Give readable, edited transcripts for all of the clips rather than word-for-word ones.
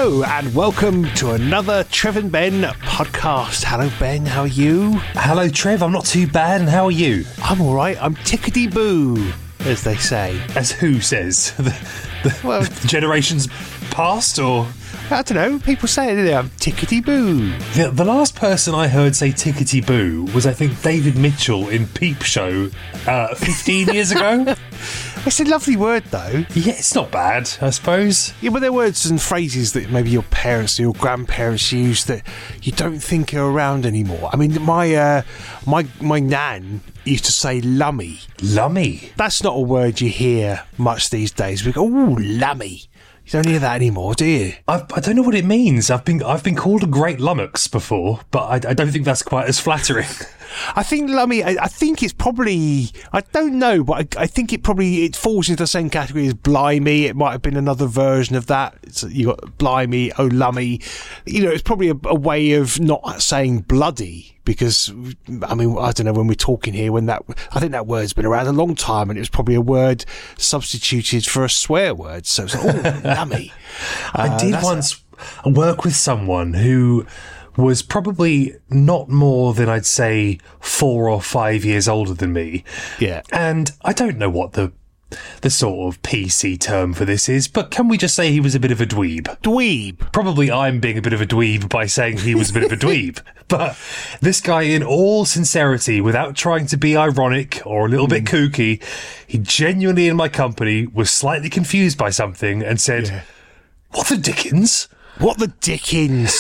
Hello and welcome to another Trev and Ben podcast. Hello Ben, how are you? Hello Trev, I'm not too bad, and how are you? I'm alright, I'm tickety-boo, as they say. As who says? Well, generations past, or? I don't know, people say it, I'm tickety-boo. The last person I heard say tickety-boo was, I think, David Mitchell in Peep Show 15 years ago. It's a lovely word, though. Yeah, it's not bad, I suppose. Yeah, but there are words and phrases that maybe your parents or your grandparents used that you don't think are around anymore. I mean, my nan used to say lummy. Lummy? That's not a word you hear much these days. We go, ooh, lummy. You don't hear that anymore, do you? I don't know what it means. I've been called a great lummox before, but I don't think that's quite as flattering. I think lummy, I think it's probably, I don't know, but I think it falls into the same category as blimey. It might have been another version of that. You got blimey, oh lummy. You know, it's probably a way of not saying bloody, because, I mean, I don't know, when we're talking here, I think that word's been around a long time, and it was probably a word substituted for a swear word. So it's oh, lummy. I did once work with someone who was probably not more than, I'd say, 4 or 5 years older than me. Yeah. And I don't know what the sort of PC term for this is, but can we just say he was a bit of a dweeb? Dweeb. Probably I'm being a bit of a dweeb by saying he was a bit of a dweeb. But this guy, in all sincerity, without trying to be ironic or a little bit kooky, he genuinely, in my company, was slightly confused by something and said, "What the dickens?" What the Dickens?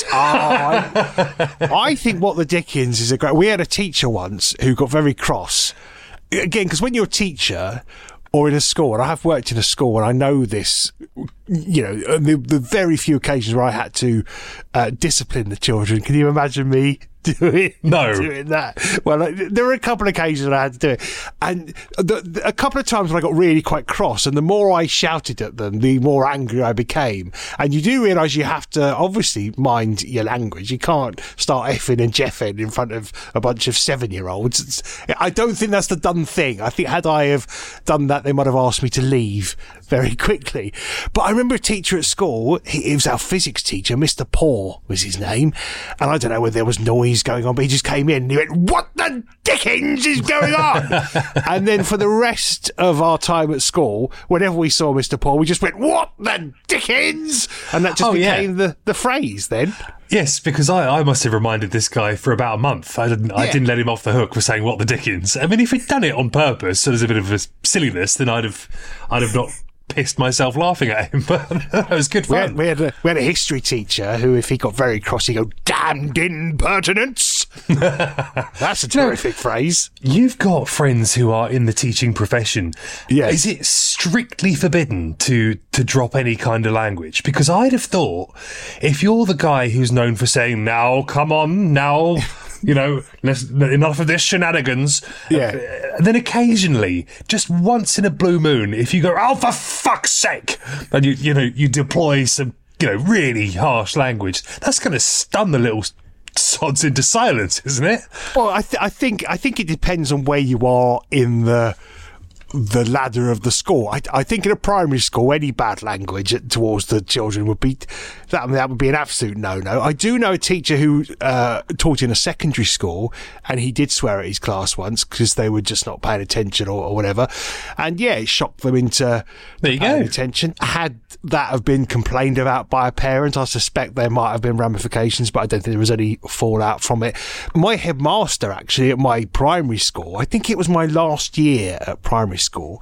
I think What the Dickens is a great... We had a teacher once who got very cross. Again, because when you're a teacher or in a school, and I have worked in a school and I know this, you know, the very few occasions where I had to discipline the children. Can you imagine me doing that? Well, there were a couple of occasions I had to do it, and a couple of times when I got really quite cross, and the more I shouted at them, the more angry I became. And you do realise you have to obviously mind your language. You can't start effing and jeffing in front of a bunch of 7-year-olds. I don't think that's the done thing. I think had I have done that, they might have asked me to leave very quickly. But I remember a teacher at school, he was our physics teacher, Mr. Paw was his name, and I don't know whether there was noise going on, but he just came in and he went, "What the dickens is going on?" And then for the rest of our time at school, whenever we saw Mr. Paw, we just went, "What the dickens?" And that just became the phrase then. Yes, because I must have reminded this guy for about a month. I didn't let him off the hook for saying "what the dickens." I mean, if he'd done it on purpose, so there's a bit of a silliness, then I'd have not pissed myself laughing at him. But that was good fun. We had a history teacher who, if he got very cross, he'd go, "Damned impertinence." That's a terrific phrase. You've got friends who are in the teaching profession. Yes. Is it strictly forbidden to drop any kind of language? Because I'd have thought, if you're the guy who's known for saying, "Now, come on, now," you know, enough of this shenanigans. Yeah. Then occasionally, just once in a blue moon, if you go, "Oh, for fuck's sake," and you deploy some, really harsh language, that's going to stun the little sods into silence, isn't it? Well, I think it depends on where you are in the ladder of the school. I think in a primary school, any bad language towards the children would be that would be an absolute no-no. I do know a teacher who taught in a secondary school, and he did swear at his class once because they were just not paying attention or whatever, and it shocked them into paying attention. Had that have been complained about by a parent, I suspect there might have been ramifications, but I don't think there was any fallout from it. My headmaster, actually, at my primary school, I think it was my last year at primary school,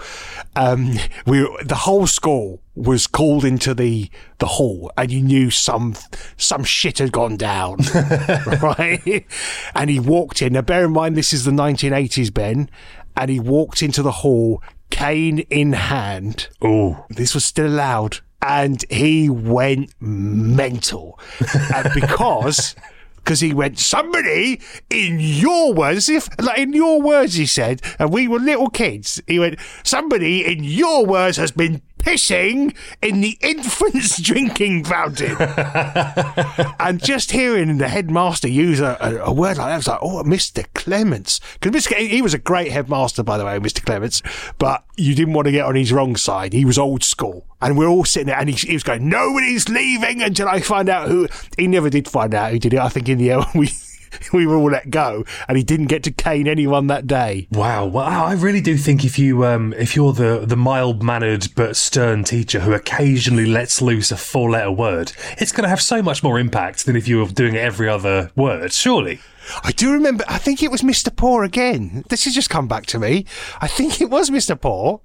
the whole school was called into the hall, and you knew some shit had gone down, right? And he walked in. Now, bear in mind, this is the 1980s, Ben, and he walked into the hall, cane in hand. Oh, this was still allowed, and he went mental, because he went, "Somebody, in your words," in your words, he said, and we were little kids, he went, "Somebody in your words has been pissing in the infant's drinking fountain. And just hearing the headmaster use a word like that, I was like, oh, Mr. Clements. Because he was a great headmaster, by the way, Mr. Clements, but you didn't want to get on his wrong side. He was old school. And we're all sitting there, and he was going, nobody's leaving until I find out who. He never did find out who did it. I think in the end, we were all let go, and he didn't get to cane anyone that day. Wow. Well, I really do think if you're the mild-mannered but stern teacher who occasionally lets loose a 4-letter word, it's going to have so much more impact than if you were doing every other word, surely. I do remember, I think it was Mr. Poor again. This has just come back to me. I think it was Mr. Poor.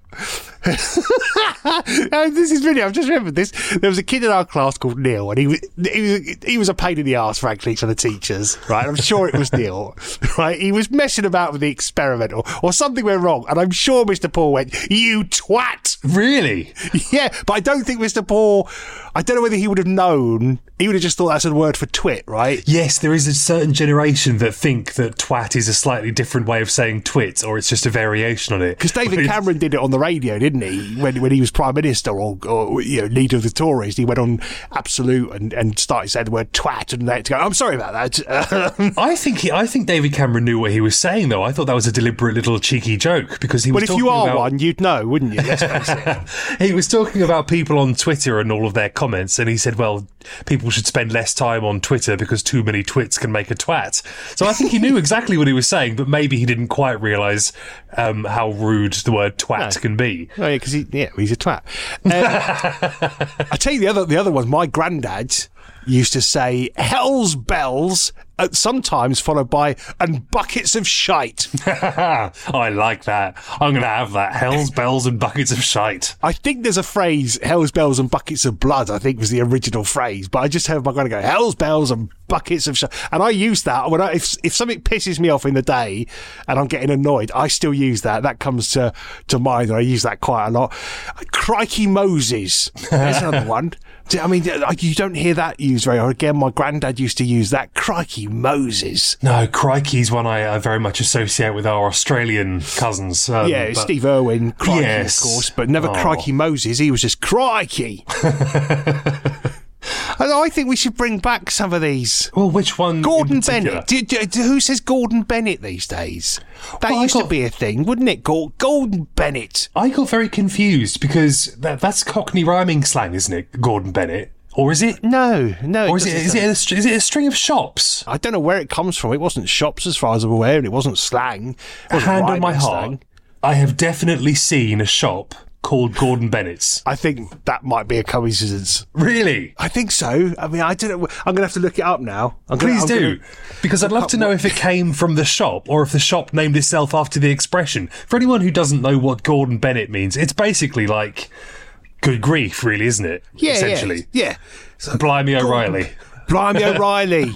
This is really, I've just remembered this. There was a kid in our class called Neil, and he was a pain in the arse, frankly, for the teachers, right? I'm sure it was Neil, right? He was messing about with the experiment, or something went wrong, and I'm sure Mr. Poor went, you twat! Really? Yeah, but I don't think Mr. Poor, I don't know whether he would have known. He would have just thought that's a word for twit, right? Yes, there is a certain generation that think that twat is a slightly different way of saying twit, or it's just a variation on it. Because David Cameron did it on the radio, didn't he? When he was Prime Minister or leader of the Tories, he went on Absolute and started saying the word twat, and they had to go, I'm sorry about that. I think David Cameron knew what he was saying, though. I thought that was a deliberate little cheeky joke, because he was talking about... Well, if you are one, you'd know, wouldn't you? Let's face it. He was talking about people on Twitter and all of their comments, and he said, well, people should spend less time on Twitter because too many twits can make a twat. So I think he knew exactly what he was saying, but maybe he didn't quite realise how rude the word twat can be. Oh, yeah, because he's a twat. I tell you the other one. My granddad used to say hell's bells, sometimes followed by and buckets of shite. I like that. I'm going to have that. Hell's bells and buckets of shite. I think there's a phrase, hell's bells and buckets of blood, I think was the original phrase, but I just heard my granddad go, hell's bells and buckets of shite. And I use that when if something pisses me off in the day and I'm getting annoyed, I still use that. That comes to mind, and I use that quite a lot. Crikey Moses. There's another one. I mean, you don't hear that used very often. Again, my granddad used to use that. Crikey Moses. No, crikey's one I very much associate with our Australian cousins. Steve Irwin, crikey, yes, of course, but never Crikey Moses. He was just crikey. I think we should bring back some of these. Well, which one? Gordon Bennett. Who says Gordon Bennett these days? That used to be a thing, wouldn't it? Gordon Bennett. I got very confused because that's Cockney rhyming slang, isn't it? Gordon Bennett. Or is it? No. Or is it a string of shops? I don't know where it comes from. It wasn't shops as far as I'm aware, and it wasn't slang. It wasn't hand on my heart, slang. I have definitely seen a shop called Gordon Bennett's. I think that might be a coincidence. Really? I think so. I mean, I don't know. I'm going to have to look it up now. Please do. Because I'd love to know if it came from the shop or if the shop named itself after the expression. For anyone who doesn't know what Gordon Bennett means, it's basically like good grief, really, isn't it? Yeah, essentially. Yeah. So, Blimey O'Reilly. Blimey O'Reilly.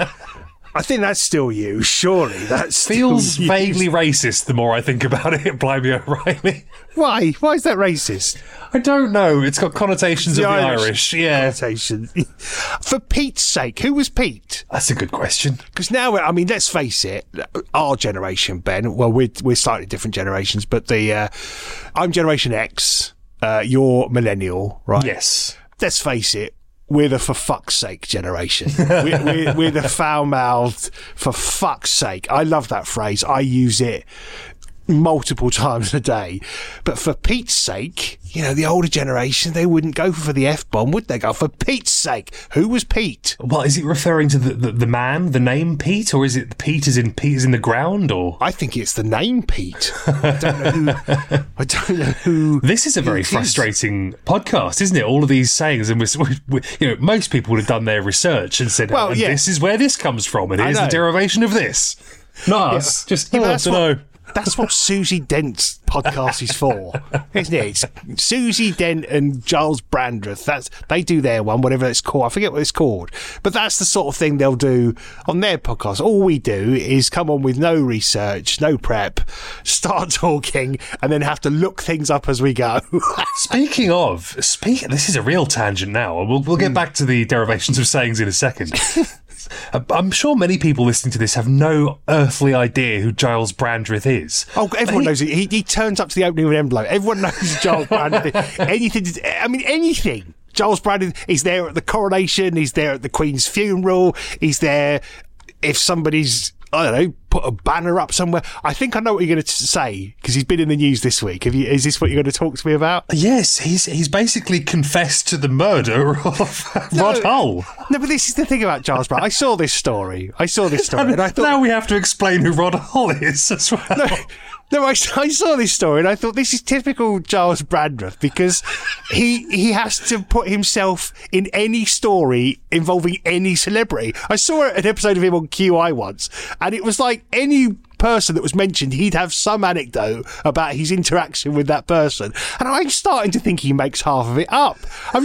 I think that's still you, surely. That feels vaguely racist the more I think about it, Blimey O'Reilly. Why? Why is that racist? I don't know. It's got connotations of the Irish. Yeah. Connotation. For Pete's sake, who was Pete? That's a good question. Because now, I mean, let's face it, our generation, Ben, well, we're slightly different generations, but I'm Generation X, you're millennial, right? Yes. Let's face it, we're the for fuck's sake generation. we're the foul-mouthed for fuck's sake. I love that phrase. I use it multiple times a day. But for Pete's sake, the older generation, they wouldn't go for the F-bomb, would they? Go for Pete's sake. Who was Pete? Well, is it referring to the man, the name Pete, or is it Pete is in the ground? Or I think it's the name Pete. I don't know who. This is a very frustrating podcast, isn't it? All of these sayings, and we most people would have done their research and said, well, this is where this comes from, and here's the derivation of this. Not us. Just I don't know. That's what Susie Dent's podcast is for, isn't it? It's Susie Dent and Giles Brandreth. They do their one, whatever it's called. I forget what it's called. But that's the sort of thing they'll do on their podcast. All we do is come on with no research, no prep, start talking, and then have to look things up as we go. Speaking, this is a real tangent now. We'll get back to the derivations of sayings in a second. I'm sure many people listening to this have no earthly idea who Giles Brandreth is. Oh, everyone knows it. He turns up to the opening of an envelope. Everyone knows who Giles Brandreth. Anything. Giles Brandreth is there at the coronation. He's there at the Queen's funeral. He's there if somebody's, I don't know, put a banner up somewhere. I think I know what you're going to say, because he's been in the news this week. Is this what you're going to talk to me about? Yes, he's basically confessed to the murder of Rod Hull. No, but this is the thing about Giles Brandreth. I saw this story, and I thought, now we have to explain who Rod Hull is as well. No, I saw this story and I thought this is typical Giles Brandreth, because he has to put himself in any story involving any celebrity. I saw an episode of him on QI once, and it was like any person that was mentioned, he'd have some anecdote about his interaction with that person, and I'm starting to think he makes half of it up. I'm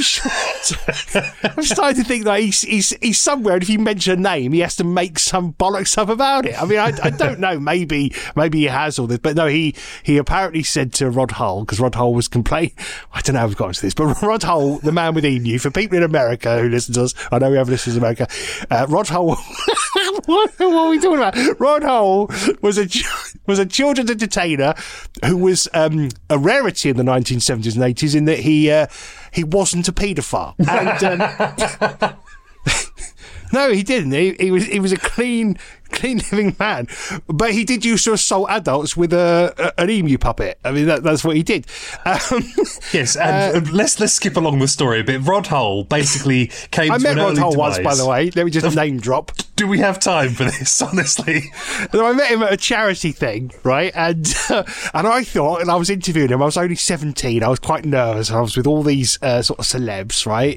starting to think that he's somewhere, and if you mention a name, he has to make some bollocks up about it. I mean, I don't know. Maybe he has all this, but no, he apparently said to Rod Hull, because Rod Hull was complaining. I don't know how we've got into this, but Rod Hull, the man with emu, for people in America who listen to us, I know we have listeners in America. Rod Hull. What are we talking about? Rod Hull was a children's entertainer who was a rarity in the 1970s and 80s in that he wasn't a paedophile. And no, he didn't. He was a clean living man, but he did used to assault adults with an emu puppet. I mean, that's what he did. Yes, and let's skip along the story a bit. Rod Hull basically came to an early demise. I met Rod Hull once, by the way. Let me just name drop. Do we have time for this, honestly? I met him at a charity thing, right? And I thought, and I was interviewing him, I was only 17, I was quite nervous, I was with all these sort of celebs, right?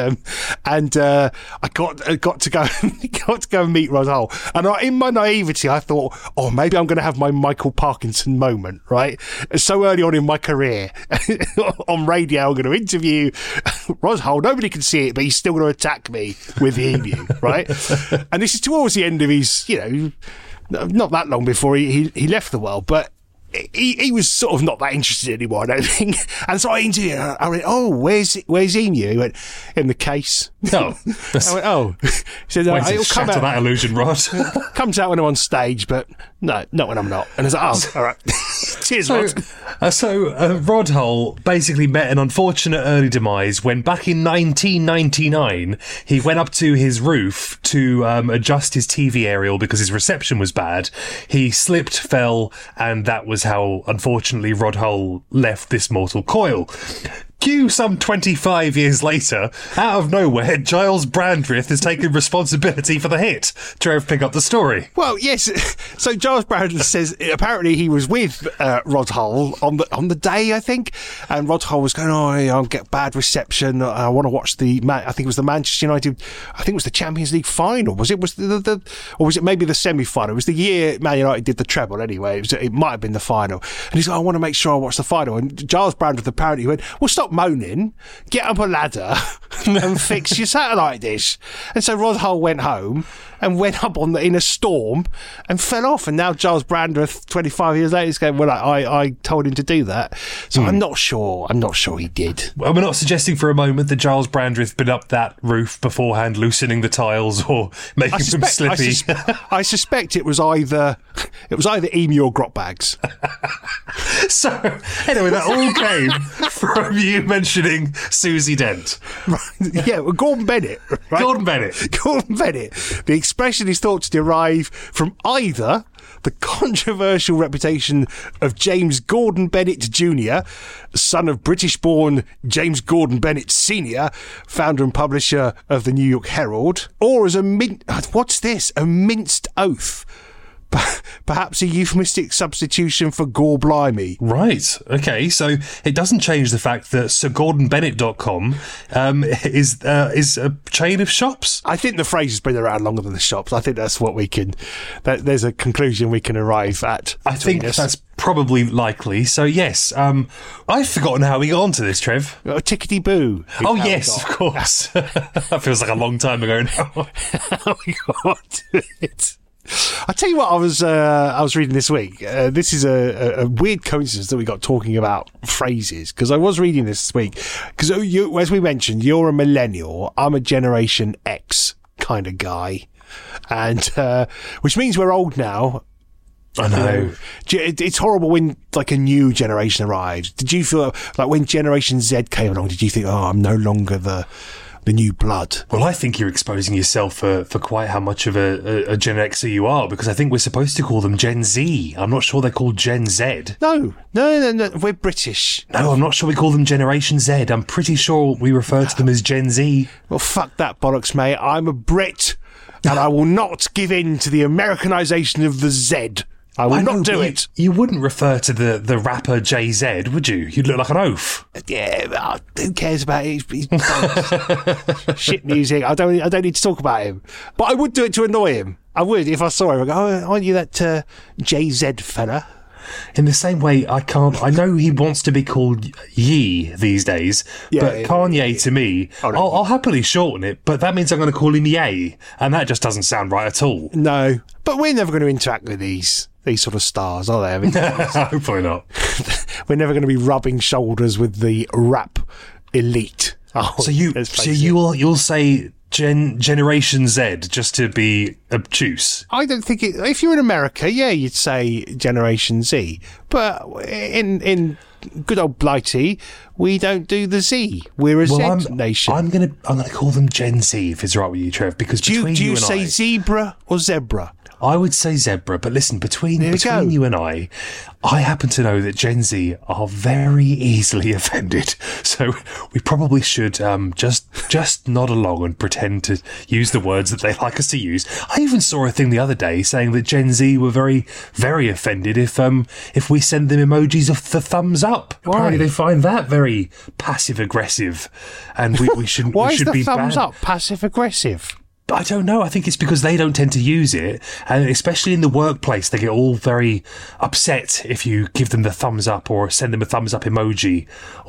And I got to go and meet Rod Hull. And in my naivety, I thought, oh, maybe I'm going to have my Michael Parkinson moment, right? So early on in my career, on radio, I'm going to interview Rod Hull. Nobody can see it, but he's still going to attack me with the emu, right? And this is towards the end of his, not that long before he left the world, but he was sort of not that interested anymore, I don't think. And so I interviewed him. I went, oh, where's Emu? He went, in the case. No. I went, oh. He said, it'll come out. That illusion, Rod. Comes out when I'm on stage, but no, not when I'm not. And I was like, oh, all right. Cheers, Rod. So Rod Hull basically met an unfortunate early demise when back in 1999, he went up to his roof to adjust his TV aerial because his reception was bad. He slipped, fell, and that was how, unfortunately, Rod Hull left this mortal coil. Cue some 25 years later, out of nowhere, Giles Brandreth has taken responsibility for the hit. Trev, pick up the story. Well, yes. So Giles Brandreth says apparently he was with Rod Hull on the day, I think, and Rod Hull was going, I'll get bad reception. I want to watch I think it was the Manchester United, I think it was the Champions League final. Was it or was it maybe the semi-final? It was the year Man United did the treble anyway. It might have been the final. And he's like, I want to make sure I watch the final. And Giles Brandreth apparently went, well, stop moaning, get up a ladder and fix your satellite dish. And so Rod Hull went home and went up in a storm and fell off. And now Giles Brandreth, 25 years later, is going, well, I told him to do that. So I'm not sure he did. Well, we're not suggesting for a moment that Giles Brandreth been up that roof beforehand, loosening the tiles or making them slippy. I suspect it was either emu or grot bags. So anyway, that all came from you mentioning Susie Dent. Right. Yeah, well, Gordon Bennett. Right? Gordon Bennett. The expression is thought to derive from either the controversial reputation of James Gordon Bennett Jr., son of British-born James Gordon Bennett Sr., founder and publisher of the New York Herald, or as a minced oath. Perhaps a euphemistic substitution for gore blimey. Right. Okay. So it doesn't change the fact that SirGordonBennett.com is a chain of shops. I think the phrase has been around longer than the shops. I think that's what there's a conclusion we can arrive at. I think that's probably likely. So yes, I've forgotten how we got onto this, Trev. Tickety boo. Oh yes, of course. That feels like a long time ago now. How we got to it. I'll tell you what I was reading this week. This is a weird coincidence that we got talking about phrases, because I was reading this week. Because as we mentioned, you're a millennial. I'm a Generation X kind of guy. and which means we're old now. I know. It's horrible when like a new generation arrives. Did you feel like when Generation Z came along, did you think, oh, I'm no longer the new blood? Well, I think you're exposing yourself for quite how much of a Gen Xer you are, because I think we're supposed to call them Gen Z. I'm not sure they're called Gen Z. No, we're British. No, I'm not sure we call them Generation Z. I'm pretty sure we refer to them as Gen Z. Well, fuck that bollocks, mate. I'm a Brit, and I will not give in to the Americanisation of the Z. I will not do it. You wouldn't refer to the rapper Jay-Z, would you? You'd look like an oaf. Yeah, who cares about it? He's shit music. I don't need to talk about him. But I would do it to annoy him. I would if I saw him. I'd go, oh, aren't you that Jay-Z fella? In the same way, I know he wants to be called Ye these days, but Kanye to me, I'll happily shorten it, but that means I'm going to call him Ye, and that just doesn't sound right at all. No, but we're never going to interact with these sort of stars, are they? I mean, hopefully not. We're never going to be rubbing shoulders with the rap elite. Oh, so you'll say Generation Z just to be obtuse? I don't think it. If you're in America, yeah, you'd say Generation Z. But in good old Blighty, we don't do the Z. We're a Z nation. I'm gonna call them Gen Z if it's right with you, Trev. Because do you say zebra or zebra? I would say zebra, but listen, between you and I happen to know that Gen Z are very easily offended. So we probably should just nod along and pretend to use the words that they like us to use. I even saw a thing the other day saying that Gen Z were very, very offended if we send them emojis of the thumbs up. Why? Apparently they find that very passive aggressive, and we shouldn't. Why we should is the be thumbs bad. up passive aggressive? I don't know. I think it's because they don't tend to use it, and especially in the workplace, they get all very upset if you give them the thumbs up or send them a thumbs up emoji,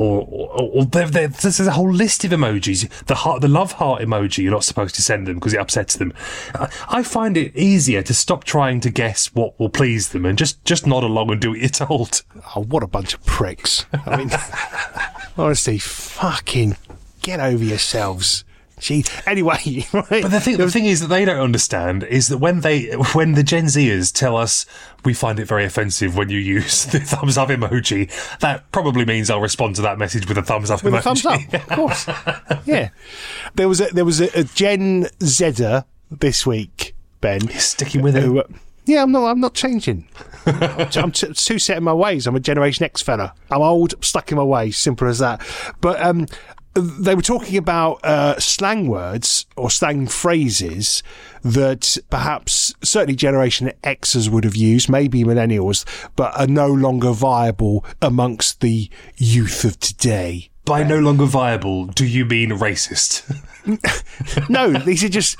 or there's a whole list of emojis. The love heart emoji you're not supposed to send them because it upsets them. I find it easier to stop trying to guess what will please them and just nod along and do what you're told. Oh, what a bunch of pricks! I mean, honestly, fucking get over yourselves. Gee. Anyway, right. But the thing is that they don't understand is that when the Gen Zers tell us we find it very offensive when you use the thumbs up emoji, that probably means I'll respond to that message with a thumbs up emoji. With a thumbs up, of course. Yeah. There was a Gen Zer this week, Ben. You're sticking with it. Yeah, I'm not changing. I'm too set in my ways. I'm a Generation X fella. I'm old, stuck in my ways. Simple as that. But they were talking about slang words or slang phrases that perhaps certainly Generation Xers would have used, maybe millennials, but are no longer viable amongst the youth of today. By no longer viable, do you mean racist? No, these are just.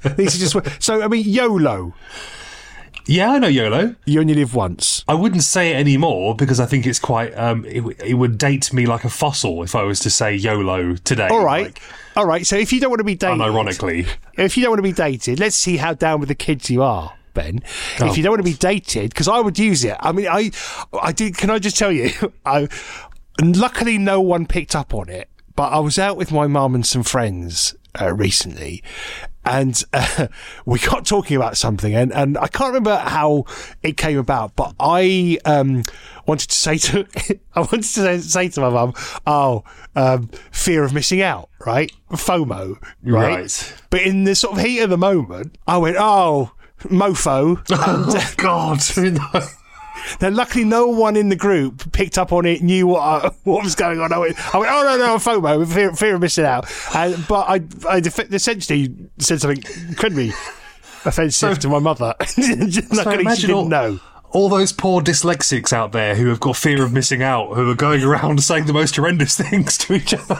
So I mean, YOLO. Yeah, I know YOLO. You only live once. I wouldn't say it anymore because I think it's quite. It would date me like a fossil if I was to say YOLO today. All right. So if you don't want to be dated, unironically, if you don't want to be dated, let's see how down with the kids you are, Ben. If you don't want to be dated, because I would use it. I mean, I did. Can I just tell you? Luckily, no one picked up on it. But I was out with my mum and some friends recently. And we got talking about something, and I can't remember how it came about, but I wanted to say to my mum, fear of missing out, right? FOMO, right? But in the sort of heat of the moment, I went, mofo. Oh, God. Now, luckily, no one in the group picked up on it, knew what was going on. I went, oh, no, FOMO, fear of missing out. But I essentially said something incredibly offensive to my mother. Luckily, she didn't know. All those poor dyslexics out there who have got fear of missing out, who are going around saying the most horrendous things to each other.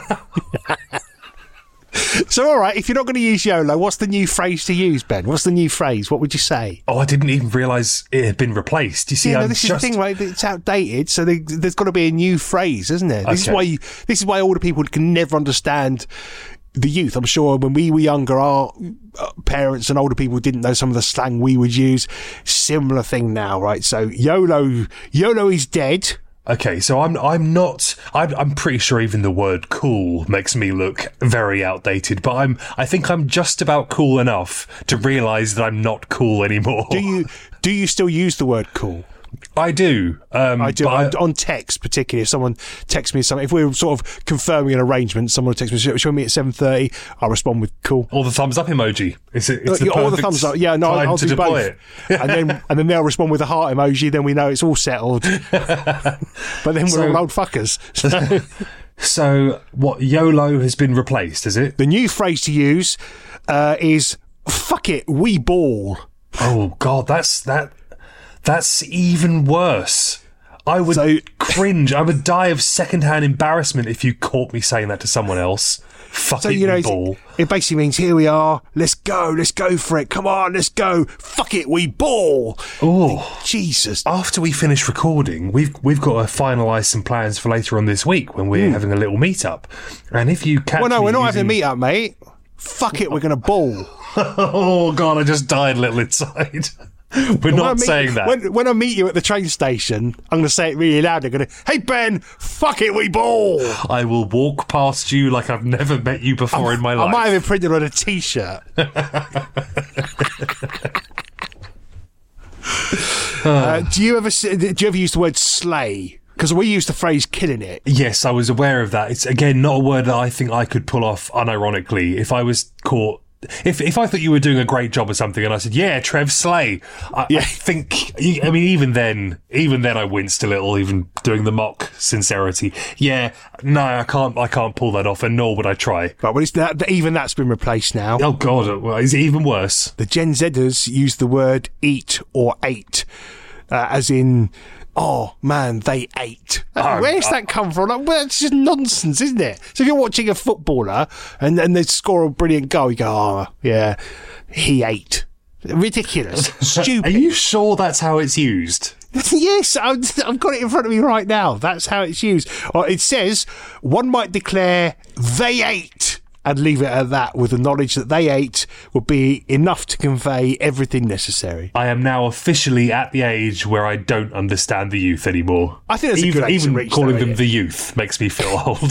So, all right, if you're not going to use YOLO, what's the new phrase to use, Ben? What's the new phrase? What would you say? Oh, I didn't even realise it had been replaced. You see, this is the thing, right? It's outdated, so there's got to be a new phrase, isn't there? This is why older people can never understand the youth. I'm sure when we were younger, our parents and older people didn't know some of the slang we would use. Similar thing now, right? So YOLO is dead. Okay, so I'm pretty sure even the word cool makes me look very outdated, but I think I'm just about cool enough to realise that I'm not cool anymore. Do you still use the word cool? I do. I do. On text, particularly, if someone texts me something, if we're sort of confirming an arrangement, someone will text me, "Show me at 7:30." I'll respond with "cool." Or the thumbs up emoji. It's the perfect or the thumbs up. Yeah, no, I'll do both. It. and then they'll respond with a heart emoji. Then we know it's all settled. But then we're all old fuckers. So what? YOLO has been replaced, is it? The new phrase to use is "fuck it, we ball." Oh God, That's even worse. I would cringe. I would die of secondhand embarrassment if you caught me saying that to someone else. Fucking ball. It basically means, here we are, let's go for it, come on, let's go, fuck it, we ball. Oh, Jesus. After we finish recording, we've got to finalise some plans for later on this week when we're having a little meet-up. And if you catch Well, no, me we're not using... having a meet-up, mate. Fuck it, we're going to ball. Oh, God, I just died a little inside. We're not saying that. When I meet you at the train station, I'm going to say it really loud. I'm going to, "Hey, Ben, fuck it, we ball." I will walk past you like I've never met you before in my life. I might have it printed on a T-shirt. Do you ever use the word slay? Because we use the phrase "killing it." Yes, I was aware of that. It's, again, not a word that I think I could pull off unironically. If I was caught... If I thought you were doing a great job or something and I said, "Yeah, Trev, slay," I think, I mean, even then I winced a little, even doing the mock sincerity. Yeah, no, I can't pull that off, and nor would I try. But when even that's been replaced now. Oh God, is it even worse? The Gen Zers use the word "eat" or "ate," as in, "Oh man, they ate." Where's that come from? Like, well, it's just nonsense, isn't it? So if you're watching a footballer and they score a brilliant goal, you go, "Oh yeah, he ate." Ridiculous, stupid. Are you sure that's how it's used? Yes, I've got it in front of me right now. That's how it's used. Or it says, "One might declare they ate," and leave it at that, with the knowledge that they ate would be enough to convey everything necessary. I am now officially at the age where I don't understand the youth anymore. I think that's a good age to reach, calling them the youth makes me feel old.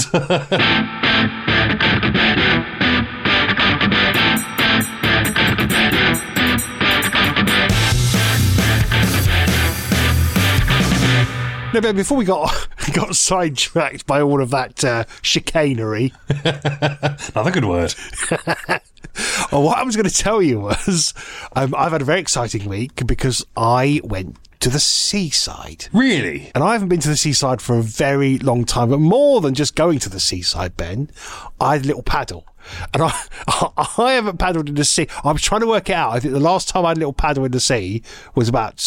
No, but before we got sidetracked by all of that chicanery. Another good word. What I was going to tell you was I've had a very exciting week because I went to the seaside. Really? And I haven't been to the seaside for a very long time, but more than just going to the seaside, Ben, I had a little paddle. And I haven't paddled in the sea. I was trying to work it out. I think the last time I had a little paddle in the sea was about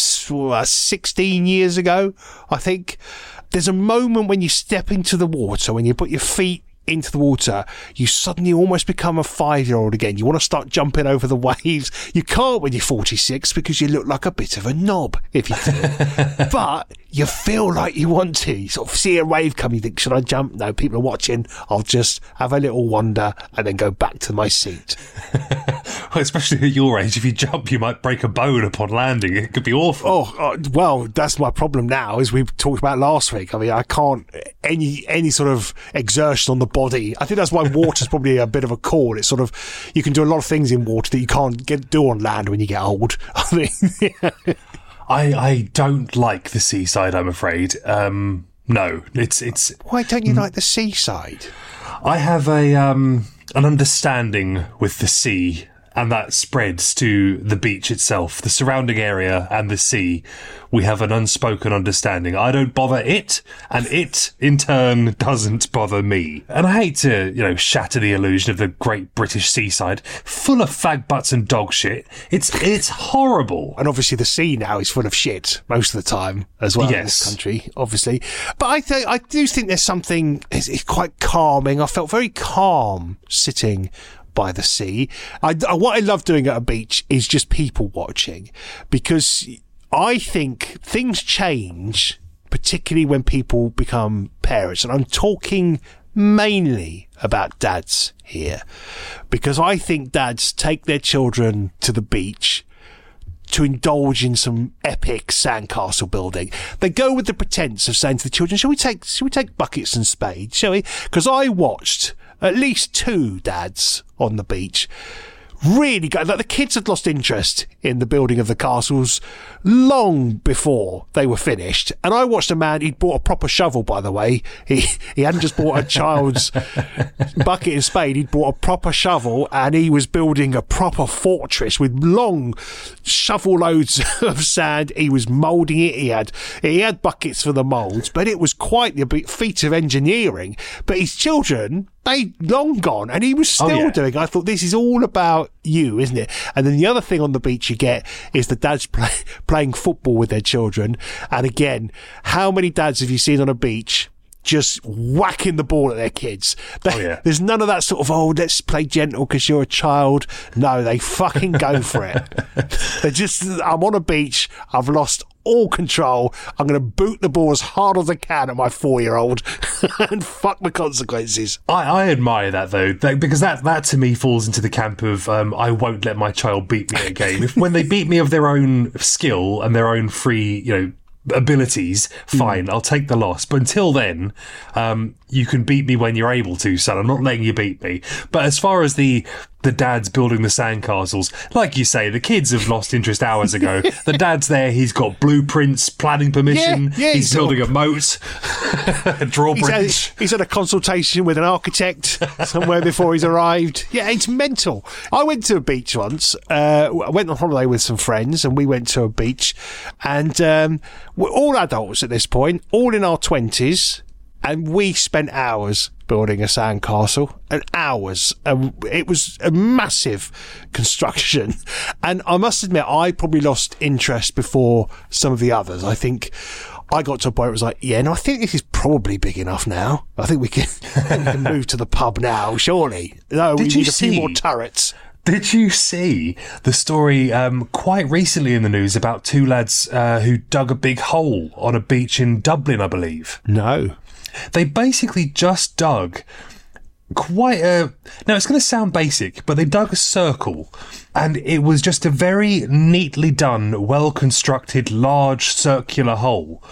16 years ago, I think. There's a moment when you step into the water, when you put your feet into the water, you suddenly almost become a 5-year-old again. You want to start jumping over the waves. You can't when you're 46 because you look like a bit of a knob if you do. But you feel like you want to. You sort of see a wave come, you think, should I jump? No, people are watching. I'll just have a little wander and then go back to my seat. Well, especially at your age, if you jump, you might break a bone upon landing. It could be awful. Well, that's my problem now, as we talked about last week. I mean, I can't, any sort of exertion on the body. I think that's why water's probably a bit of a call. It's sort of, you can do a lot of things in water that you can't do on land when you get old. I mean, yeah. I don't like the seaside, I'm afraid. No, it's. Why don't you like the seaside? I have an understanding with the sea, and that spreads to the beach itself, the surrounding area and the sea. We have an unspoken understanding. I don't bother it, and it, in turn, doesn't bother me. And I hate to, shatter the illusion of the great British seaside, full of fag butts and dog shit. It's horrible. And obviously the sea now is full of shit most of the time as well. Yes. In this country, obviously. But I do think there's something, it's quite calming. I felt very calm sitting by the sea. What I love doing at a beach is just people watching, because I think things change, particularly when people become parents. And I'm talking mainly about dads here, because I think dads take their children to the beach to indulge in some epic sandcastle building. They go with the pretense of saying to the children, shall we take buckets and spades, shall we? Because I watched at least 2 dads on the beach really go, like the kids had lost interest in the building of the castles long before they were finished. And I watched a man, he'd bought a proper shovel, by the way. He hadn't just bought a child's bucket and spade, he'd bought a proper shovel, and he was building a proper fortress with long shovel loads of sand. He was moulding it. He had buckets for the moulds, but it was quite the feat of engineering. But his children, they long gone, and he was still doing. I thought, this is all about you, isn't it? And then the other thing on the beach you get is the dads playing football with their children. And again, how many dads have you seen on a beach just whacking the ball at their kids? There's none of that sort of, let's play gentle because you're a child. No, they fucking go for it. They're just, I'm on a beach, I've lost all control, I'm going to boot the ball as hard as I can at my 4-year-old and fuck the consequences. I admire that, though, because that to me falls into the camp of I won't let my child beat me at a game. When they beat me of their own skill and their own free, abilities, fine, I'll take the loss. But until then, you can beat me when you're able to, son. I'm not letting you beat me. But as far as the dad's building the sandcastles, like you say, the kids have lost interest hours ago. The dad's there, he's got blueprints, planning permission, he's building a moat, a drawbridge. He's had a consultation with an architect somewhere before he's arrived. Yeah, it's mental. I went to a beach once. I went on holiday with some friends, and we went to a beach, and we're all adults at this point, all in our 20s, and we spent hours building a sandcastle, and hours. It was a massive construction, and I must admit, I probably lost interest before some of the others. I think I got to a point where it was like, I think this is probably big enough now. I think we can move to the pub now, surely. No, we need a few more turrets. Did you see the story quite recently in the news about 2 lads who dug a big hole on a beach in Dublin, I believe? No. They basically just dug quite a... Now, it's going to sound basic, but they dug a circle, and it was just a very neatly done, well-constructed, large circular hole.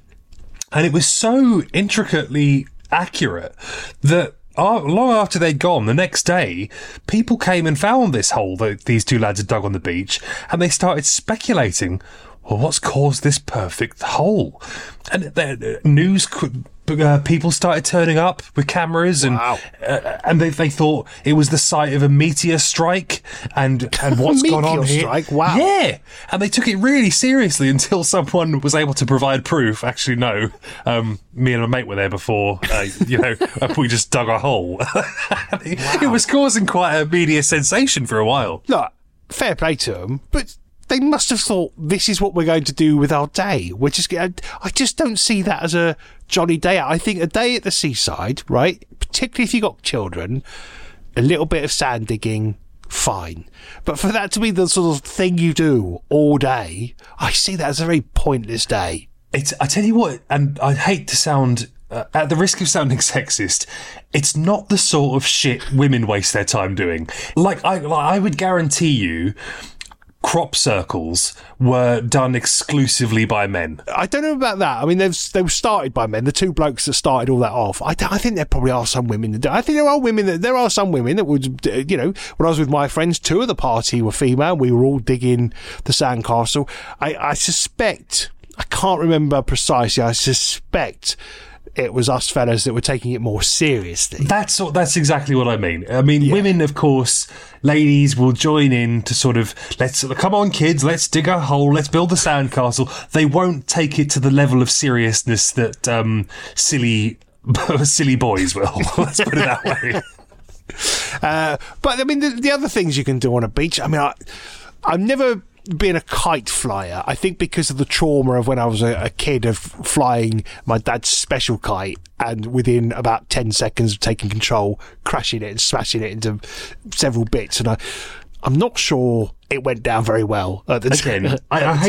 And it was so intricately accurate that long after they'd gone, the next day, people came and found this hole that these 2 lads had dug on the beach, and they started speculating, well, what's caused this perfect hole? And the news people started turning up with cameras, and they thought it was the site of a meteor strike, and what's gone on here. Strike? Wow. Yeah, and they took it really seriously until someone was able to provide proof. Actually, no, me and my mate were there before. We just dug a hole. It was causing quite a media sensation for a while. Look, fair play to them, but they must have thought, this is what we're going to do with our day. I just don't see that as a jolly day out. I think a day at the seaside, right, particularly if you've got children, a little bit of sand digging, fine. But for that to be the sort of thing you do all day, I see that as a very pointless day. I tell you what, and I hate to sound... at the risk of sounding sexist, it's not the sort of shit women waste their time doing. I would guarantee you crop circles were done exclusively by men. I don't know about that. I mean, they were started by men. The 2 blokes that started all that off. I think there probably are some women that do. I think there are some women that would, when I was with my friends, 2 of the party were female. We were all digging the sandcastle. I suspect, I can't remember precisely, I suspect it was us fellas that were taking it more seriously. That's exactly what I mean. I mean, women, of course, ladies will join in to sort of, come on, kids, let's dig a hole, let's build the sandcastle. They won't take it to the level of seriousness that silly boys will. Let's put it that way. But I mean, the other things you can do on a beach. I mean, I've never been a kite flyer. I think because of the trauma of when I was a kid of flying my dad's special kite, and within about 10 seconds of taking control, crashing it and smashing it into several bits. And I'm not sure it went down very well at the Again,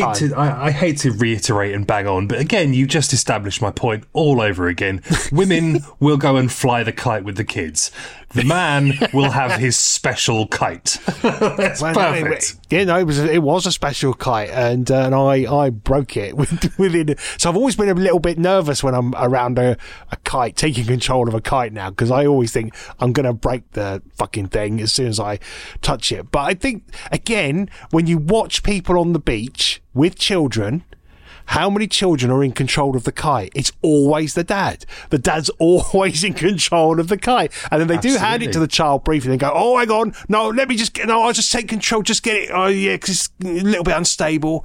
I hate to reiterate and bang on, but again, you just established my point all over again. Women will go and fly the kite with the kids. The man will have his special kite. That's perfect. It was a special kite, and I broke it within. So I've always been a little bit nervous when I'm around a kite, taking control of a kite now, because I always think I'm going to break the fucking thing as soon as I touch it. But I think, again, when you watch people on the beach with children, how many children are in control of the kite? It's always the dad. The dad's always in control of the kite. And then they do hand it to the child briefly and go, oh, hang on. No, I'll just take control. Just get it. Oh, yeah, because it's a little bit unstable.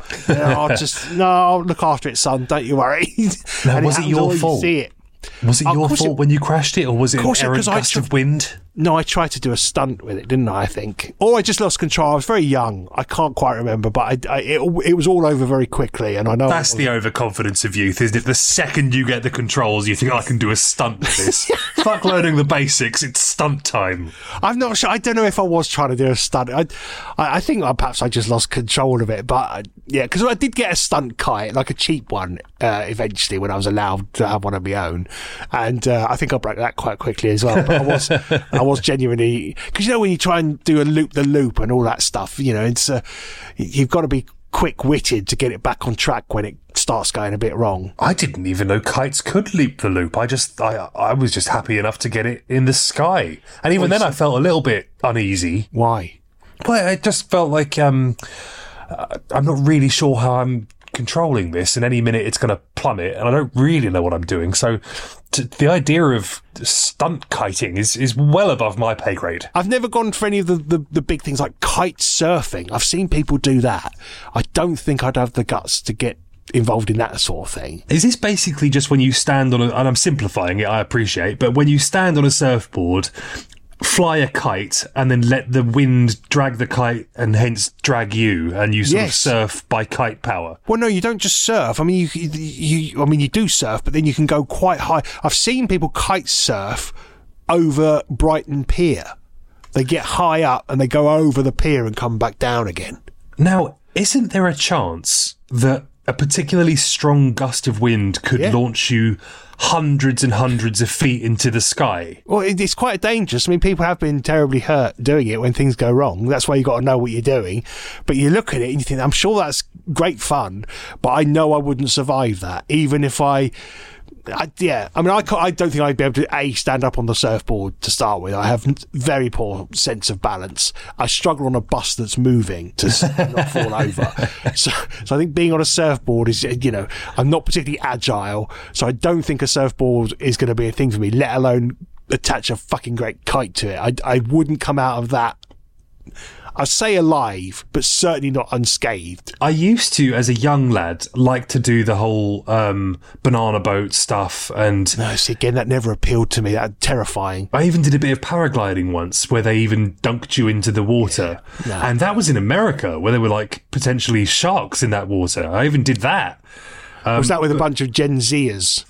I'll look after it, son. Don't you worry. Now, was it your fault? See it. Was it your fault when you crashed it, or was it an errant gust of wind? No, I tried to do a stunt with it, didn't I? I think, or I just lost control. I was very young. I can't quite remember, but it was all over very quickly. And I know that's the overconfidence of youth, isn't it? The second you get the controls, you think, I can do a stunt with this. Fuck learning the basics. It's stunt time. I'm not sure. I don't know if I was trying to do a stunt. I think perhaps I just lost control of it. But yeah, because I did get a stunt kite, like a cheap one, eventually when I was allowed to have one of my own, and I think I broke that quite quickly as well. But I was genuinely, because when you try and do a loop the loop and all that stuff, it's you've got to be quick-witted to get it back on track when it starts going a bit wrong. I didn't even know kites could loop the loop. I was just happy enough to get it in the sky, and even then I felt a little bit uneasy. Why? Well, I just felt like I'm not really sure how I'm controlling this, and any minute it's going to plummet, and I don't really know what I'm doing. So the idea of stunt kiting is well above my pay grade. I've never gone for any of the big things like kite surfing. I've seen people do that. I don't think I'd have the guts to get involved in that sort of thing. Is this basically just when you stand on and I'm simplifying it, I appreciate, but when you stand on a surfboard, fly a kite, and then let the wind drag the kite and hence drag you, and you sort of surf by kite power? Well, no, you don't just surf. I mean, you do surf, but then you can go quite high. I've seen people kite surf over Brighton Pier. They get high up and they go over the pier and come back down again. Now, isn't there a chance that a particularly strong gust of wind could launch you hundreds and hundreds of feet into the sky? Well, it's quite dangerous. I mean, people have been terribly hurt doing it when things go wrong. That's why you've got to know what you're doing. But you look at it and you think, I'm sure that's great fun, but I know I wouldn't survive that, even if I don't think I'd be able to stand up on the surfboard to start with. I have very poor sense of balance. I struggle on a bus that's moving to not fall over. So I think being on a surfboard is, I'm not particularly agile. So I don't think a surfboard is going to be a thing for me, let alone attach a fucking great kite to it. I wouldn't come out of that, I'd say alive, but certainly not unscathed. I used to, as a young lad, like to do the whole banana boat stuff. And no, see, again, that never appealed to me. That's terrifying. I even did a bit of paragliding once, where they even dunked you into the water. Yeah. No. And that was in America, where there were like potentially sharks in that water. I even did that. Was that with a bunch of Gen Zers?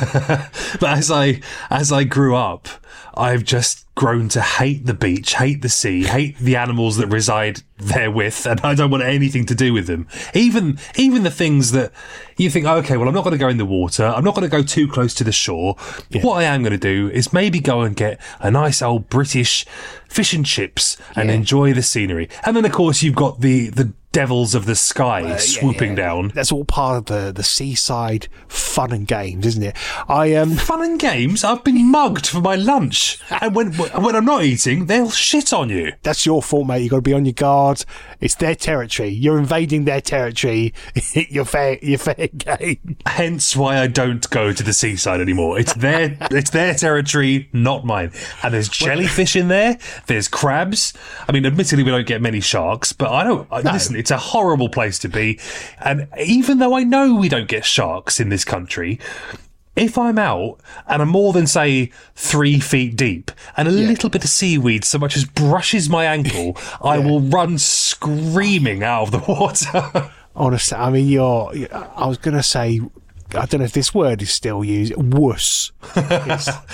But as I grew up, I've just grown to hate the beach, hate the sea, hate the animals that reside therewith, and I don't want anything to do with them. Even the things that you think, okay, well, I'm not going to go in the water, I'm not going to go too close to the shore. Yeah. What I am going to do is maybe go and get a nice old British fish and chips and enjoy the scenery. And then, of course, you've got the devils of the sky swooping down. That's all part of the seaside fun and games, isn't it? Fun and games? I've been mugged for my lunch, and when I'm not eating, they'll shit on you. That's your fault, mate. You've got to be on your guard. It's their territory. You're invading their territory. You're fair game. Hence why I don't go to the seaside anymore. It's their territory, not mine. And there's jellyfish in there. There's crabs. I mean, admittedly, we don't get many sharks, but listen, it's a horrible place to be. And even though I know we don't get sharks in this country, if I'm out and I'm more than, say, 3 feet deep and a little bit of seaweed so much as brushes my ankle, I will run screaming out of the water. Honestly, I mean, I was going to say, I don't know if this word is still used, wuss.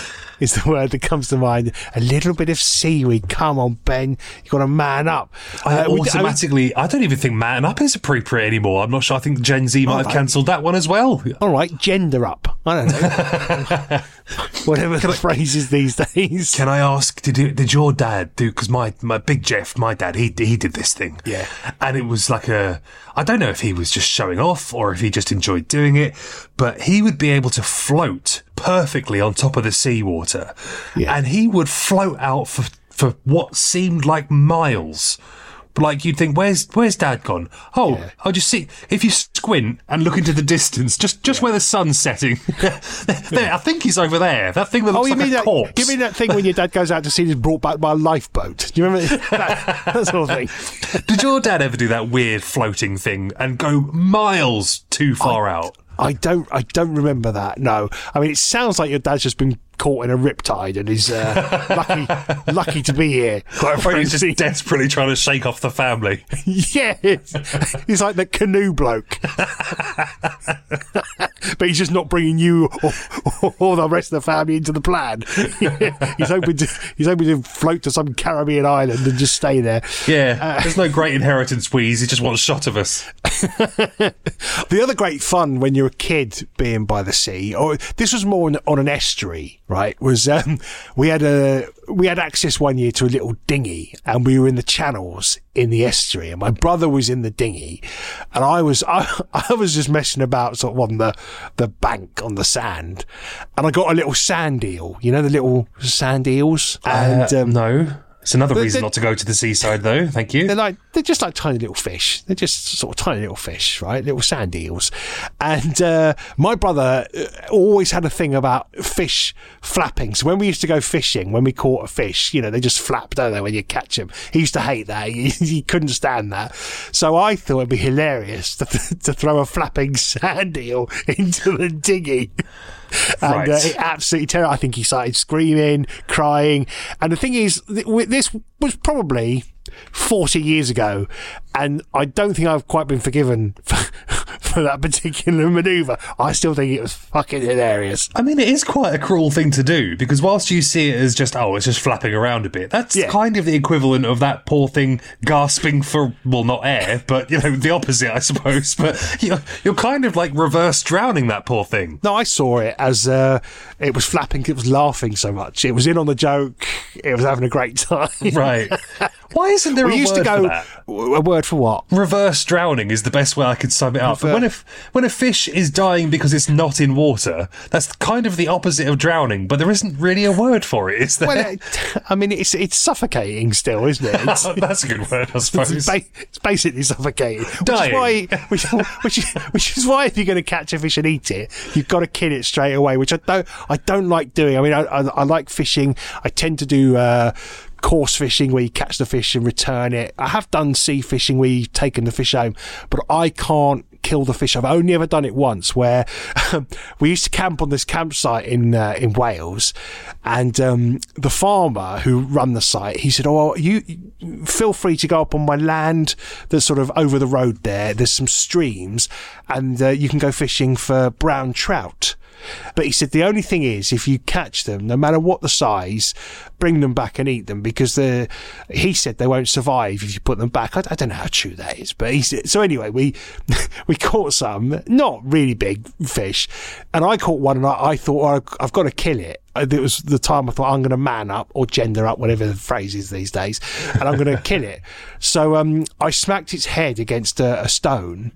is the word that comes to mind. A little bit of seaweed. Come on, Ben. You've got to man up. I don't even think man up is appropriate anymore. I'm not sure. I think Gen Z might have cancelled that one as well. All right, gender up. I don't know. Whatever the phrase is these days. Can I ask, did your dad do, because my Big Jeff, my dad, he did this thing. Yeah. And it was like I don't know if he was just showing off or if he just enjoyed doing it, but he would be able to float perfectly on top of the seawater. Yeah. And he would float out for what seemed like miles. Like, you'd think, where's Dad gone? Oh, yeah. I'll just see. If you squint and look into the distance, just where the sun's setting, there, I think he's over there. That thing that looks like a corpse. You mean that thing when your dad goes out to sea and is brought back by a lifeboat? Do you remember that sort of thing? Did your dad ever do that weird floating thing and go miles too far out? I don't remember that. No, I mean, it sounds like your dad's just been caught in a riptide and is lucky to be here. Or he's just desperately trying to shake off the family. Yeah, he's like the canoe bloke, but he's just not bringing you or the rest of the family into the plan. He's hoping to float to some Caribbean island and just stay there. Yeah, there's no great inheritance wheeze. He just wants a shot of us. The other great fun when you're a kid being by the sea, or this was more on an estuary, right? Was we had access one year to a little dinghy, and we were in the channels in the estuary, and my brother was in the dinghy, and I was just messing about sort of on the bank on the sand, and I got a little sand eel, you know, the little sand eels, and no. It's another reason not to go to the seaside, though. Thank you. They're just like tiny little fish. They're just sort of tiny little fish, right? Little sand eels. And my brother always had a thing about fish flapping. So when we used to go fishing, when we caught a fish, you know, they just flap, don't they, when you catch them? He used to hate that. He couldn't stand that. So I thought it'd be hilarious to throw a flapping sand eel into the dinghy. And it absolutely terrible. I think he started screaming, crying. And the thing is, this was probably 40 years ago, and I don't think I've quite been forgiven for that particular manoeuvre. I still think it was fucking hilarious. I mean, it is quite a cruel thing to do, because whilst you see it as just, it's just flapping around a bit, that's kind of the equivalent of that poor thing gasping for, well, not air, but, you know, the opposite, I suppose. But you're kind of like reverse drowning that poor thing. No, I saw it as it was flapping, it was laughing so much. It was in on the joke, it was having a great time. Right. Why isn't there a word for that? A word for what? Reverse drowning is the best way I could sum it up. But when a fish is dying because it's not in water, that's kind of the opposite of drowning, but there isn't really a word for it, is there? Well, I mean, it's suffocating still, isn't it? That's a good word, I suppose. It's basically suffocating. Dying. Which is why if you're going to catch a fish and eat it, you've got to kill it straight away, which I don't like doing. I mean, I like fishing. I tend to do coarse fishing where you catch the fish and return it. I have done sea fishing where you've taken the fish home, but I can't kill the fish. I've only ever done it once, where we used to camp on this campsite in Wales, and the farmer who ran the site, he said, you feel free to go up on my land that's sort of over the road there's some streams, and you can go fishing for brown trout. But he said the only thing is, if you catch them, no matter what the size, bring them back and eat them, because he said they won't survive if you put them back. I don't know how true that is, but he said, so anyway, we caught some not really big fish, and I caught one, and I thought, I've got to kill it. It was the time I thought, I'm going to man up or gender up, whatever the phrase is these days, and I'm going to kill it. So I smacked its head against a stone.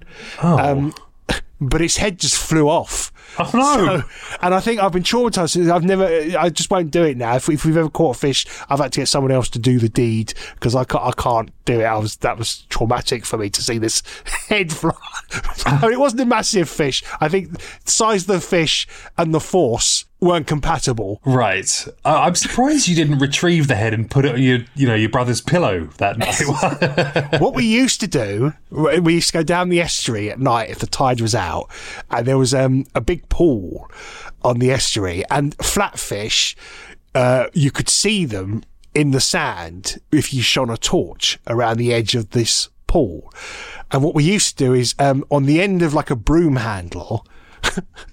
But its head just flew off. Oh no! And I think I've been traumatized. I just won't do it now. If we've ever caught a fish, I've had to get someone else to do the deed, because I can't do it. That was traumatic for me to see this head fly. I mean, it wasn't a massive fish. I think the size of the fish and the force weren't compatible. Right. I'm surprised you didn't retrieve the head and put it on your brother's pillow that night. What we used to do, we used to go down the estuary at night if the tide was out, and there was a big pool on the estuary, and flatfish, you could see them in the sand if you shone a torch around the edge of this pool. And what we used to do is, on the end of like a broom handle,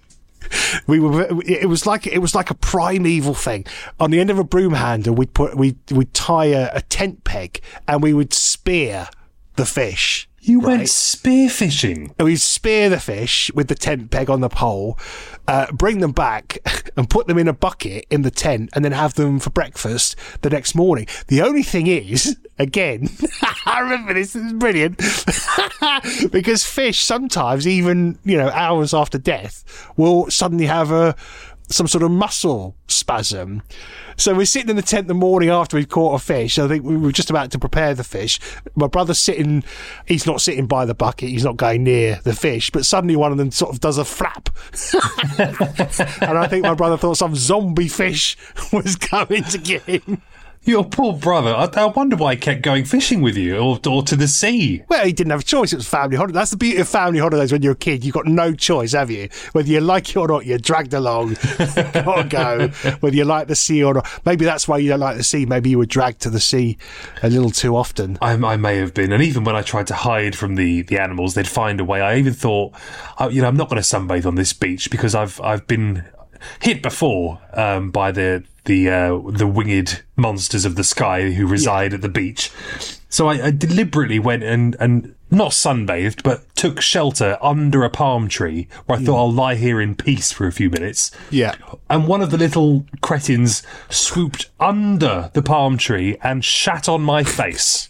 It was like a primeval thing. On the end of a broom handle, we'd tie a tent peg, and we would spear the fish. You went spearfishing. We'd spear the fish with the tent peg on the pole, bring them back and put them in a bucket in the tent, and then have them for breakfast the next morning. The only thing is, again, I remember this is brilliant, because fish sometimes, even hours after death, will suddenly have some sort of muscle spasm. So we're sitting in the tent the morning after we've caught a fish. I think we were just about to prepare the fish. My brother's he's not sitting by the bucket, he's not going near the fish, but suddenly one of them sort of does a flap. And I think my brother thought some zombie fish was coming to get him. Your poor brother. I wonder why he kept going fishing with you, or to the sea. Well, he didn't have a choice. It was family holiday. That's the beauty of family holidays when you're a kid. You've got no choice, have you? Whether you like it or not, you're dragged along. Gotta go. Whether you like the sea or not. Maybe that's why you don't like the sea. Maybe you were dragged to the sea a little too often. I may have been. And even when I tried to hide from the animals, they'd find a way. I even thought, I'm not going to sunbathe on this beach, because I've been hit before by the winged monsters of the sky who reside at the beach. So I deliberately went and not sunbathed, but took shelter under a palm tree where I thought I'll lie here in peace for a few minutes. Yeah. And one of the little cretins swooped under the palm tree and shat on my face.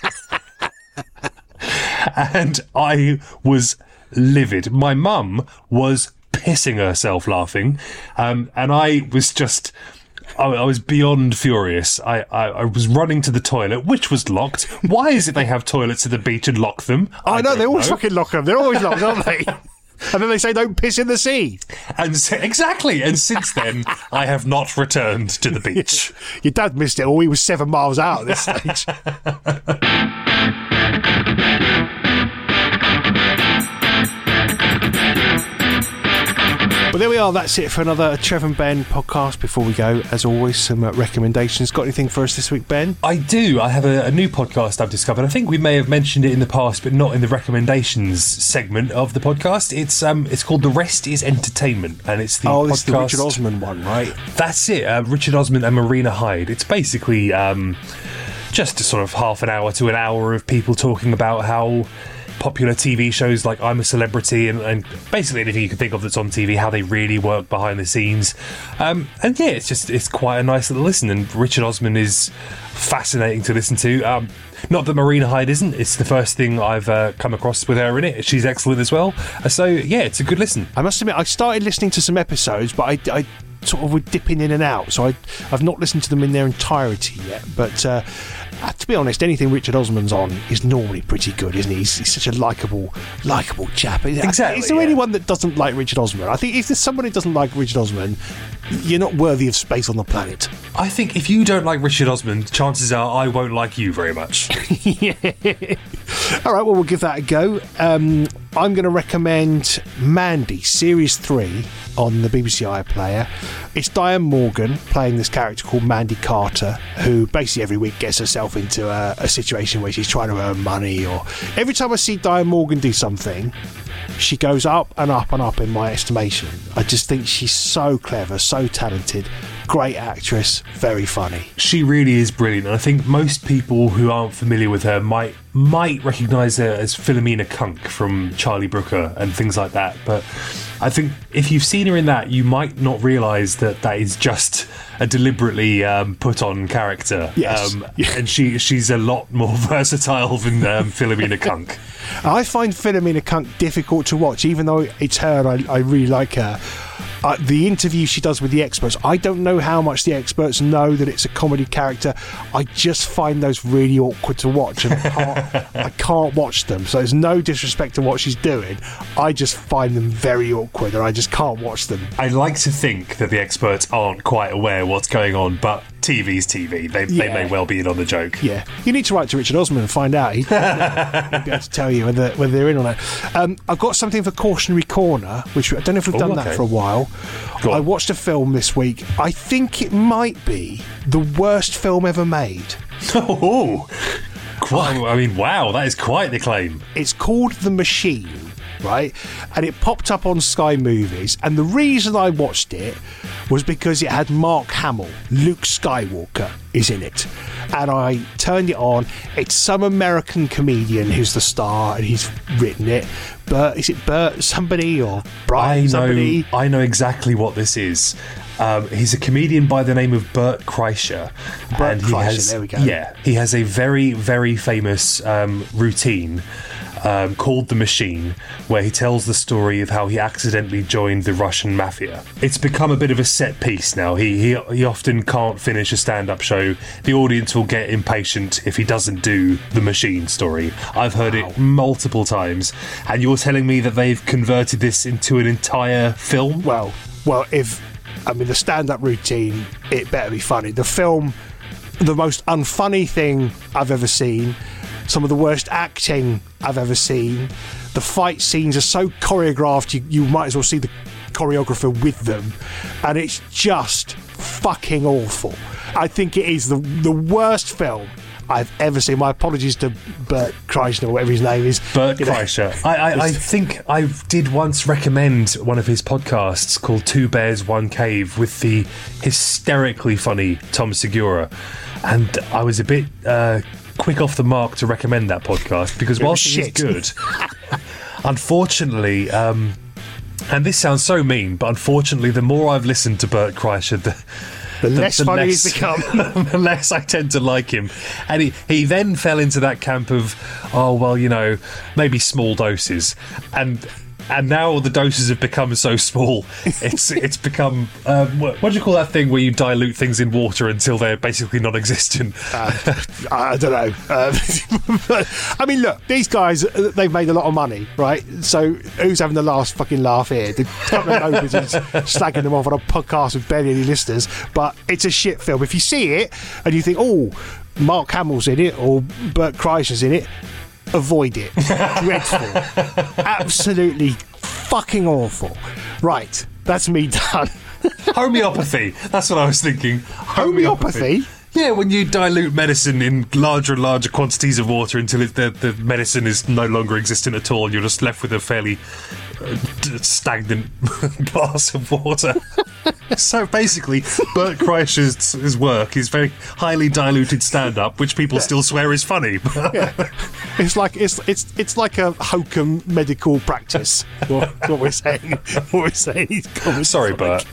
And I was livid. My mum was pissing herself laughing, and I was just... I was beyond furious. I was running to the toilet, which was locked. Why is it they have toilets at the beach and lock them? I know, they always fucking lock them. They're always locked, aren't they? And then they say, don't piss in the sea. Exactly. And since then, I have not returned to the beach. Your dad missed it, or he was 7 miles out at this stage. Well, there we are. That's it for another Trev and Ben podcast. Before we go, as always, some recommendations. Got anything for us this week, Ben? I do. I have a new podcast I've discovered. I think we may have mentioned it in the past, but not in the recommendations segment of the podcast. It's called The Rest is Entertainment, and it's the podcast. This is the Richard Osman one, right? That's it. Richard Osman and Marina Hyde. It's basically just a sort of half an hour to an hour of people talking about how popular TV shows like I'm a Celebrity and basically anything you can think of that's on TV, how they really work behind the scenes. And yeah, it's quite a nice little listen, and Richard Osman is fascinating to listen to. Not that Marina Hyde isn't. It's the first thing I've come across with her in it. She's excellent as well. So yeah, it's a good listen. I must admit, I started listening to some episodes, but I sort of were dipping in and out, so I've not listened to them in their entirety yet. But to be honest, anything Richard Osman's on is normally pretty good, isn't he? He's such a likeable chap. Exactly. Is there anyone that doesn't like Richard Osman? I think if there's somebody who doesn't like Richard Osman, you're not worthy of space on the planet. I think if you don't like Richard Osman, chances are I won't like you very much. Yeah. All right, well, we'll give that a go. I'm going to recommend Mandy, Series 3 on the BBC iPlayer. It's Diane Morgan playing this character called Mandy Carter, who basically every week gets herself into a situation where she's trying to earn money, or every time I see Diane Morgan do something, she goes up and up and up in my estimation. I just think she's so clever, so talented, great actress, very funny. She really is brilliant, and I think most people who aren't familiar with her might recognise her as Philomena Kunk from Charlie Brooker and things like that, but I think if you've seen her in that, you might not realise that is just a deliberately put on character. Yes. And she's a lot more versatile than Philomena Kunk. I find Philomena Kunk difficult to watch, even though it's her and I really like her. The interview she does with the experts, I don't know how much the experts know that it's a comedy character. I just find those really awkward to watch, and I can't watch them. So there's no disrespect to what she's doing. I just find them very awkward, and I just can't watch them. I like to think that the experts aren't quite aware what's going on, but TV's TV. They may well be in on the joke. Yeah. You need to write to Richard Osman and find out. He'd be able to tell you whether they're in on that. I've got something for Cautionary Corner, which I don't know if we've done that for a while. I watched a film this week. I think it might be the worst film ever made. Oh, I mean, wow, that is quite the claim. It's called The Machine. right? And it popped up on Sky Movies, and the reason I watched it was because it had Mark Hamill, Luke Skywalker is in it. And I turned it on. It's some American comedian who's the star, and he's written it. But is it Bert somebody or Brian somebody? I know exactly what this is. He's a comedian by the name of Bert Kreischer. Bert Kreischer, there we go. Yeah, he has a very, very famous routine called The Machine, where he tells the story of how he accidentally joined the Russian mafia. It's become a bit of a set piece now. He often can't finish a stand-up show. The audience will get impatient if he doesn't do The Machine story. I've heard it multiple times. And you're telling me that they've converted this into an entire film? Well, the stand-up routine, it better be funny. The film, the most unfunny thing I've ever seen. Some of the worst acting I've ever seen. The fight scenes are so choreographed, you might as well see the choreographer with them. And it's just fucking awful. I think it is the worst film I've ever seen. My apologies to Bert Kreischer, whatever his name is. Bert Kreischer. I think I did once recommend one of his podcasts called Two Bears, One Cave with the hysterically funny Tom Segura. And I was a bit quick off the mark to recommend that podcast because whilst it is good, unfortunately, and this sounds so mean, but unfortunately, the more I've listened to Bert Kreischer, the less funny he's become. The less I tend to like him. And he then fell into that camp of, maybe small doses. And now the doses have become so small, it's become what do you call that thing where you dilute things in water until they're basically non-existent? I don't know. I mean, look, these guys, they've made a lot of money, right? So who's having the last fucking laugh here? The couple of nobody's slagging them off on a podcast with barely any listeners, but it's a shit film. If you see it and you think, oh, Mark Hamill's in it or Bert Kreischer's in it, avoid it. Dreadful. Absolutely fucking awful. Right, that's me done. Homeopathy. That's what I was thinking. Homeopathy? Yeah, when you dilute medicine in larger and larger quantities of water until the medicine is no longer existent at all, and you're just left with a fairly stagnant glass of water. So basically, Bert Kreischer's work is very highly diluted stand-up, which people still swear is funny. Yeah. It's like a hokum medical practice. What we're saying. Sorry, Bert.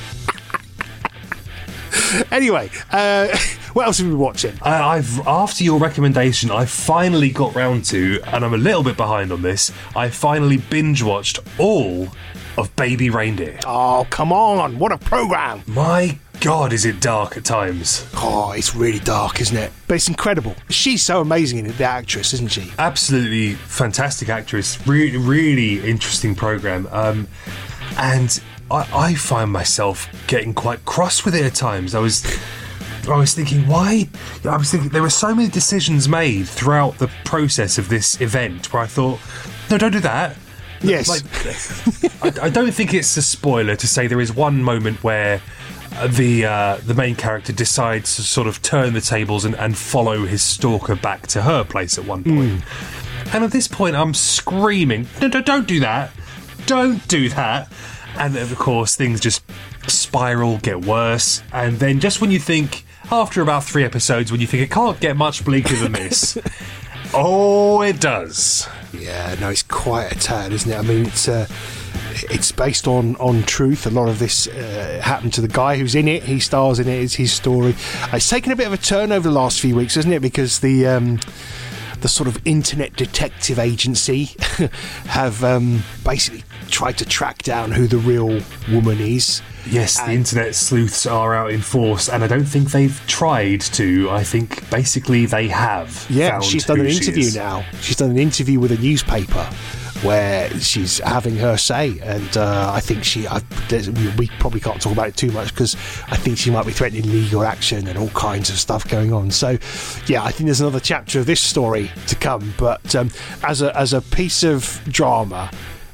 Anyway, what else have we been watching? After your recommendation, I finally got round to, and I'm a little bit behind on this, I finally binge-watched all of Baby Reindeer. Oh, come on. What a programme. My God, is it dark at times. Oh, it's really dark, isn't it? But it's incredible. She's so amazing in it, the actress, isn't she? Absolutely fantastic actress. Really, really interesting programme. And I find myself getting quite cross with it at times. I was thinking, why? I was thinking there were so many decisions made throughout the process of this event where I thought, no, don't do that. Yes. I don't think it's a spoiler to say there is one moment where the main character decides to sort of turn the tables and follow his stalker back to her place at one point. And at this point, I'm screaming, no, don't do that. Don't do that. And of course, things just spiral, get worse. And then just when you think, after about 3 episodes, when you think it can't get much bleaker than this, oh, it does. Yeah, no, it's quite a turn, isn't it? I mean, it's based on truth. A lot of this happened to the guy who's in it. He stars in it. It's his story. It's taken a bit of a turn over the last few weeks, hasn't it? Because the sort of internet detective agency have basically tried to track down who the real woman is. Yes, the internet sleuths are out in force, and I don't think they've tried to. I think basically they have. Yeah, she's done an interview now. She's done an interview with a newspaper where she's having her say, and I think we probably can't talk about it too much because I think she might be threatening legal action and all kinds of stuff going on. So yeah, I think there's another chapter of this story to come, but as a piece of drama,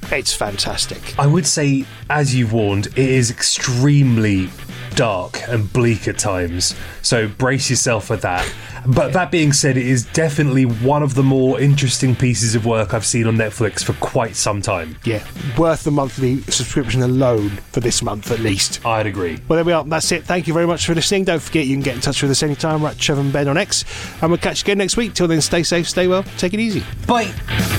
It's fantastic. I would say, as you've warned, it is extremely dark and bleak at times, so brace yourself for that. But that being said, it is definitely one of the more interesting pieces of work I've seen on Netflix for quite some time. Yeah, worth the monthly subscription alone for this month at least. I'd agree. Well, there we are. That's it. Thank you very much for listening. Don't forget you can get in touch with us anytime. We're at Trevor and Ben on X, and we'll catch you again next week. Till then, stay safe, stay well, take it easy. Bye.